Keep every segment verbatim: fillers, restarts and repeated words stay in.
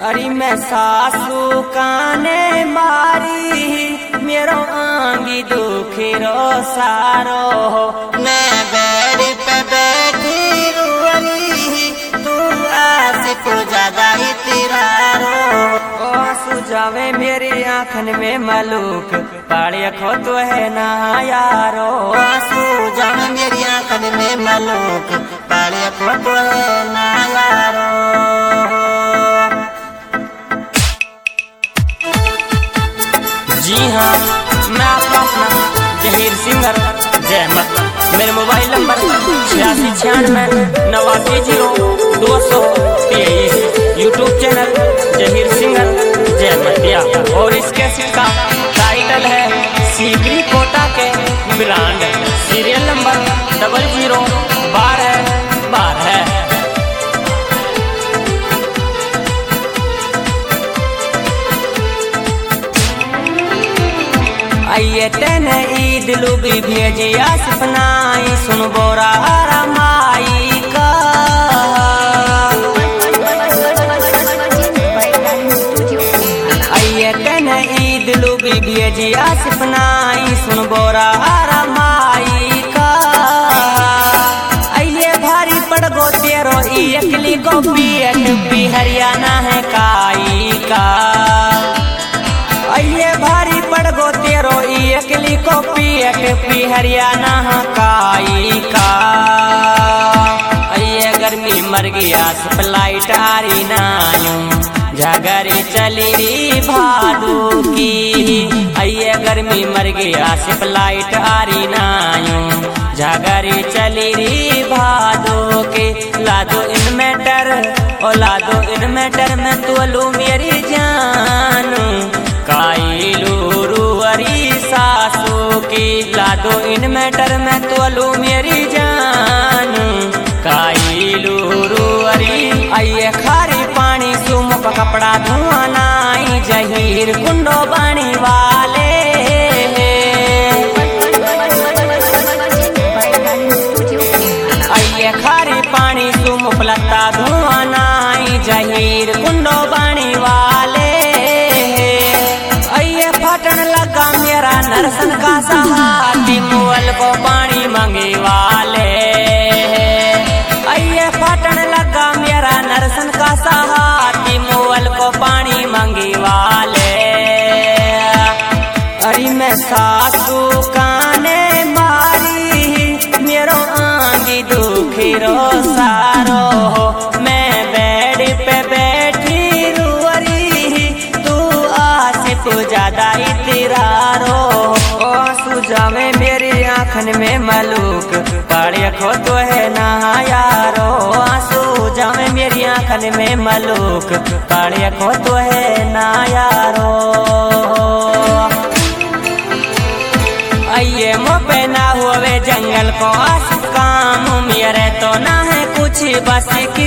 अरे मैं सासू काने मारी मेरो आंगी दुखी रो सारो मैं बेड पे बैठी रोली तू आशिक ज्यादा ही तेरा रो ओ सुझावे मेरी आँखन में मलूक पाड़िया खो तो है ना यारो सुझावे मेरी आँखन में मलूक पाड़िया खो तो है ना यारो। जी हाँ, मैं आपका अपना जहीर सिंगर जहमत। मेरे मोबाइल नंबर छियासी छियानवे नवासी जीरो दो सौ तेईस। यूट्यूब चैनल जहीर सिंगर जहमत। और इस कैसेट का टाइटल है सीकरी कोटा के brand. Serial number double zero बारह बारह। आइए तेन ईद लुबी भेजिया सपनाई सुन बोरा रमाई का। आइए तेन ईद लुबी भेजिया सपनाई सुन बोरा रमाई का। आइए भारी पड़ गो तेरो एकली को पियट पी हरियाणा है काई का। आइए भारी पड़ गो तेरो एकली को पियट पी हरियाणा काई का। आइए गर्मी मर गया फ्लाइट आरी नायू झगड़ी चली री भादू की। आइए गर्मी मर गया फ्लाइट आरी नायू झगड़ी चली री भादू के। लादो इनमेटर ओ लादो इनमेटर में तोलू मेरी जानू काई लूरू अरी सासू की। लादो इनमेटर में तोलू मेरी जान काई लूरू अरी। आइए खारी पानी सुमुख कपड़ा धुआं नाई जहीर कुंडो बाणी वाले। आइए खारी पानी सुमुख लता धुआं नाई जहीर कुंडो बाणी वाले। फटन लगा मेरा नरसन का सहाती मुअल को पानी मांगे वाले। आइए फटन लगा मेरा नरसन का सहाती मुअल को पानी मांगे वाले। अरे मैं सासू काने मारी मेरो आंगी दुखी रो सारो मैं बेड पे बैठी रुअरी तू आशिक ज्यादा ही तेरा रो ओ सुझावे मेरी आँखन में मलूक पाड़िया खो तो है ना यारो। सुझावे मेरी आँखन में मलूक पाड़िया खो तो है ना यारो। आइए मो पे ना हुए जंगल को आस काम मेरे तो ना है कुछ बस की।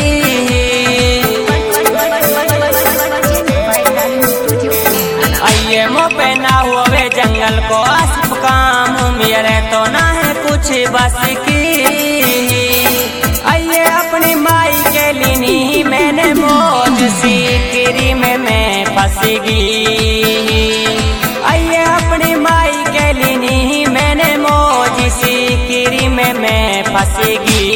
आइए मो पे ना हुए जंगल को आसिफ काम मेरे तो ना है कुछ बस की। आइए अपनी माई के लिए मैंने मौज सीकरी में मैं फंसगी। आइए अपनी माई के लिए मैंने मौज सीकरी में मैं फंसगी।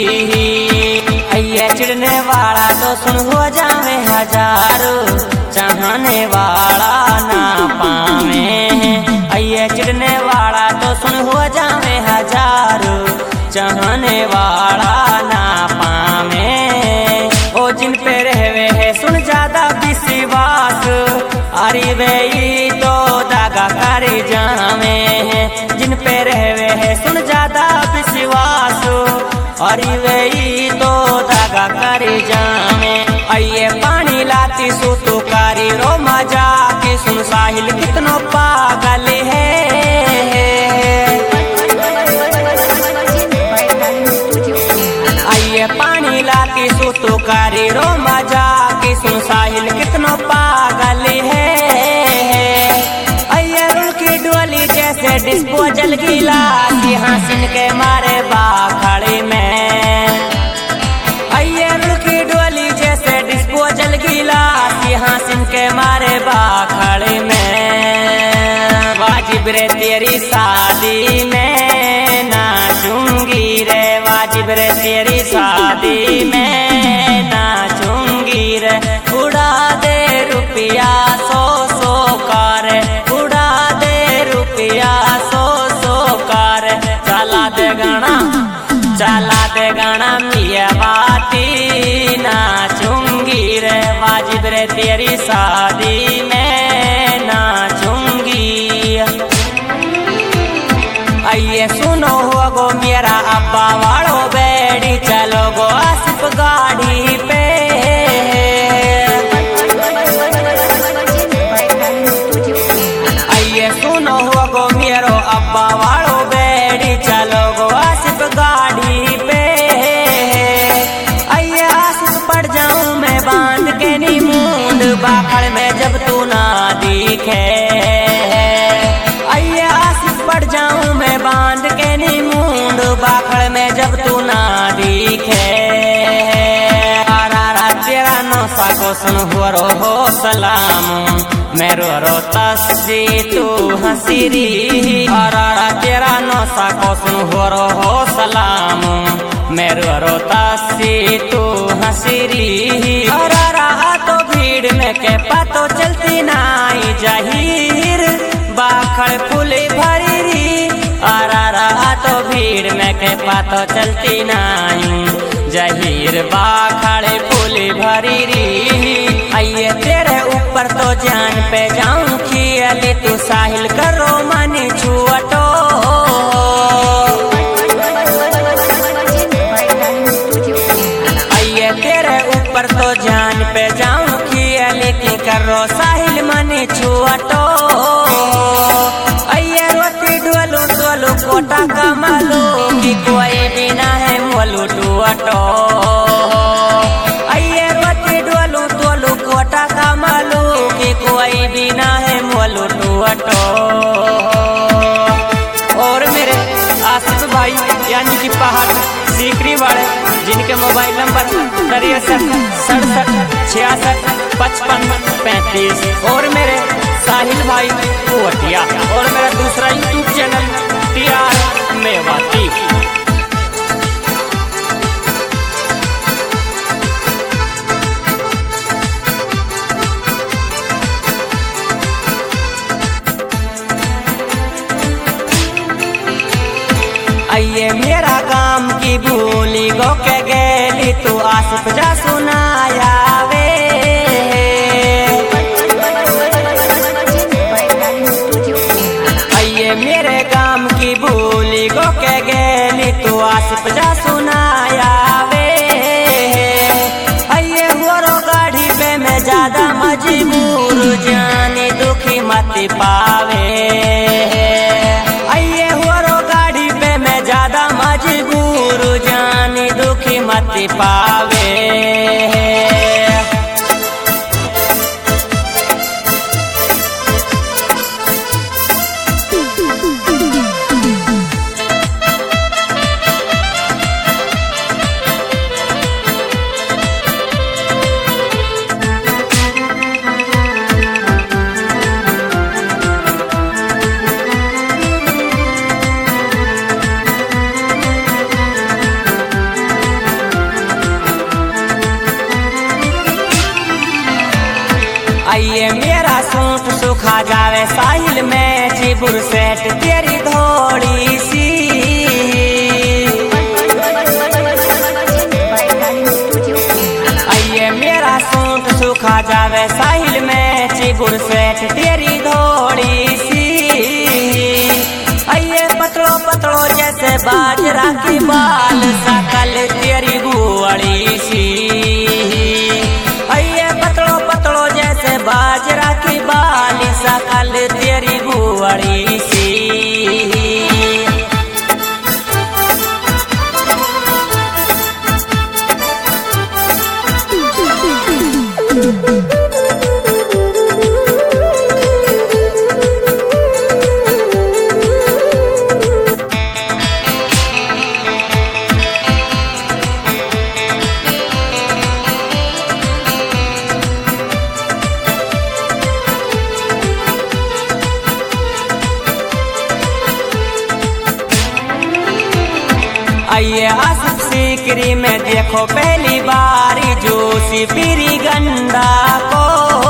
आइए चिढ़ने वाला तो सुन हो जावे हजारों चाहने वाला ना पावे। आइए चिढ़ने वाला तो सुन हो जावे हजारों चाहने वाला ना पावे। ओ जिन पे रहवे है सुन ज्यादा विश्वास अरे वे तो दागा कर जावे। जिन पे रहवे है सुन ज्यादा विश्वास अरे वे तो दागा कर जावे। आइए पानी लाती सो तो कारी रो मजा के सुन साहिल कितनो पागल है। आइए पानी लाती सो तो कारी रो मजा के सुन साहिल कितनो पागल है। आइए रुड़की डोली जैसे डिस्पोजल गिलास हंसिन के मारे बाखड़ी में। आइए रुड़की डोली जैसे डिस्पोजल गिलास तेरी शादी में नाचूंगी। आइए सुनो हो गो मेरा अब्बा वालो बेड़ी चलो गो आसिफ गाड़ी पे। आइए सुनो हो गो मेरो अब्बा वालो बेड़ी चलो गो आसिफ गाड़ी पे। आइए आसिफ पड़ जाऊं मैं बांध के नी मूंद बाखड़ में जब तू ना दिखे। आइए आसिफ पड़ जाऊं मैं बांध के नी मूंद बाखड़ में जब तू ना दिखे। तेरा नौसा को सुन हो रो हो सलाम मैं रो रो तस्सी तू हसीरी। तेरा नौसा को सुन हो रो हो सलाम मैं रो रो तस्सी तू हसीरी। तो भीड़ में के पतो चलती नाई जाहिर बाखड़ फूली भरी। अरा तो भीड़ में के पतो चलती नाई जाहिर बाखड़ फूली भरी री। आइए तेरे ऊपर तो जान पे जाऊं खियाली तू साहिल करो मनी छुअटो। आइए तेरे ऊपर तो जान पे जाऊं खियाली की करो साहिल मनी छुअटो। आइए रोटी डोलू डोलू कोटा कमलू की कोई बिना है मोलू टुअटो। आइए रोटी डोलू डोलू कोटा कमलू की कोई बिना है मोलू टुअटो। और मेरे आसिफ भाई यानी कि पहाड़ सीकरी वाले जिनके मोबाइल नंबर तिरसठ सड़सठ छियासठ पचपन पैंतीस। और मेरे साहिल भाई कोटिया और मेरा दूसरा YouTube channel T R Mewati. आइए मेरा काम की भूली गो के गेली तू आसिफ जा सुनाया वे। आइए मेरे काम की भूली गो के गेली तू आसिफ जा सुनाया वे। आइए हुरो गाड़ी पे मैं ज्यादा मजबूर जाने दुखी मत पावे। आइए हुरो गाड़ी पे मैं ज्यादा मजबूर जाने दुखी मत पावे। आइए मेरा सूट सुखा जावे साहिल में चिबुर सेट तेरी धोड़ी सी। आइए मेरा सूट सुखा जावे साहिल में चिबुर सेट तेरी धोड़ी सी। आइए पतलो पतलो जैसे बाजरा की बाल सकल तेरी बुआड़ी सी। आइए पतलो पतलो जैसे बाजरा की बाली सकल तेरी बुआड़ी सी। आइए आसिफ सीकरी में देखो पहली बारी जोशी पीरी गंदा को।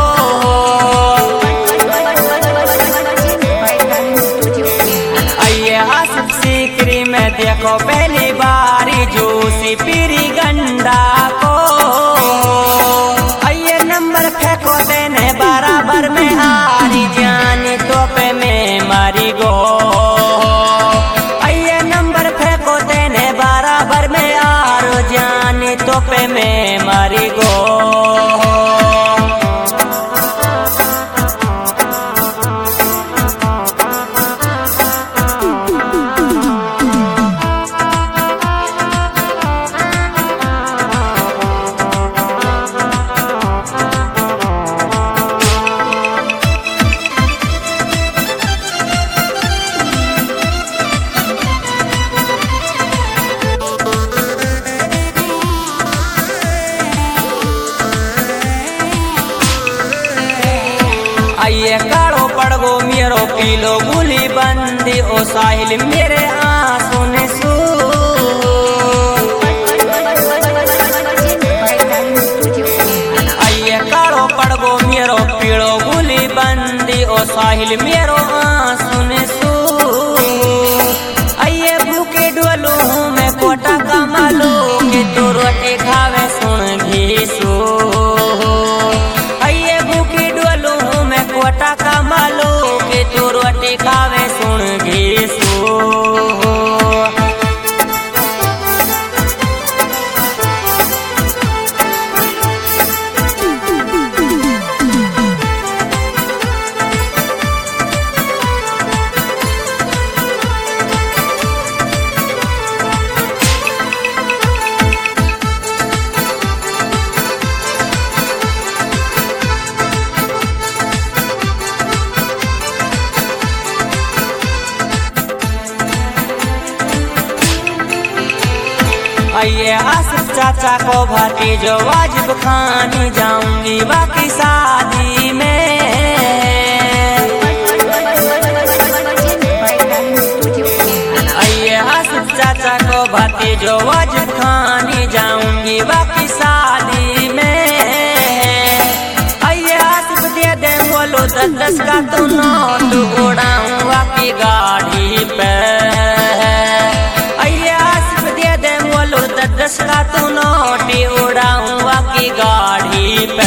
आइए आसिफ सीकरी में देखो पहली बारी जोशी पीरी गंदा को। आइए नंबर फेंको आइए काड़ो पड़गो मेरो पीलो गुली बंदी ओ साहिल मेरे आंसू ने सू आइए काड़ो पड़गो मेरो पीलो गुली बंदी ओ साहिल मेरो आंसू ने सू आइए भूखे डोलू हूँ मैं कोटा कमालू के तू रोटी खावे सुन घीसू आइए भूखी डोलू हूँ मैं कोटा कमालू के तू रोटी खावे सुन घीसू। आइए आसिफ चाचा को भतीजो वाजिब खानी जाऊंगी बाकी शादी में। आइए आसिफ चाचा को भतीजो वाजिब खानी जाऊंगी बाकी शादी में। आइए आसिफ दे दे बोलो दस दस का तू नोट उड़ाऊं बाकी गाड़ी पे। दस का तू नोटी उड़ाऊंगा की गाड़ी पे।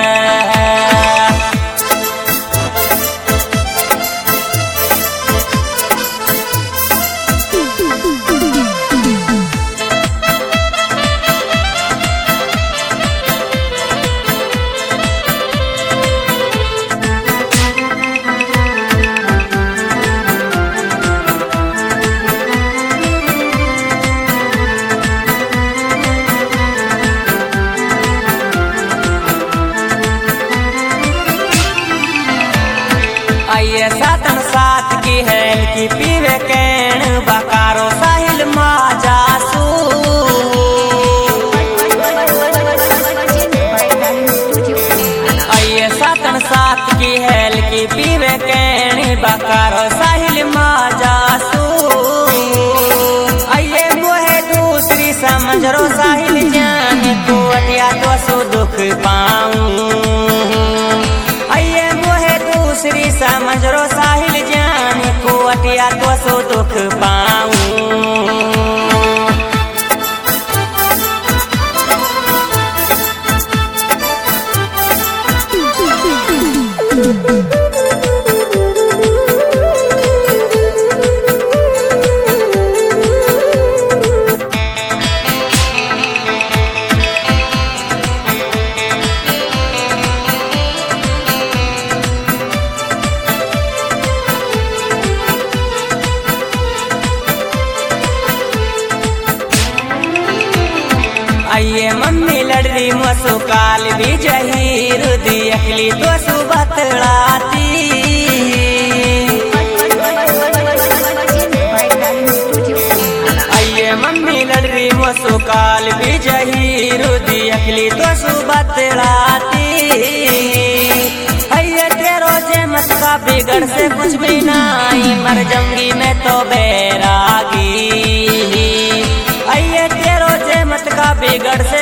आइए सातन सात की हेल की पीवे कैन बकारो साहिल माजासू। आइए सातन सात की हेल की पीवे कैन बकारो साहिल माजासू। आइए मोहे दूसरी समझ रो साहिल जान तू अटिया तो सो दुख पाऊं। दूसरी समझ रो साहिल जान को अटिया तो सो दुख पाऊं। आइए मम्मी लड़ रही मसो काल भी जहीर दी अखली तो सुबतलाती। आइए मम्मी लड़ रही मसो काल भी जहीर दी अखली तो सुबतलाती। आइए तेरो जे मत का बिगड़ से कुछ भी नहीं मर जाऊंगी मैं तो बैरागी। आइए तेरो जे मत का बिगड़ से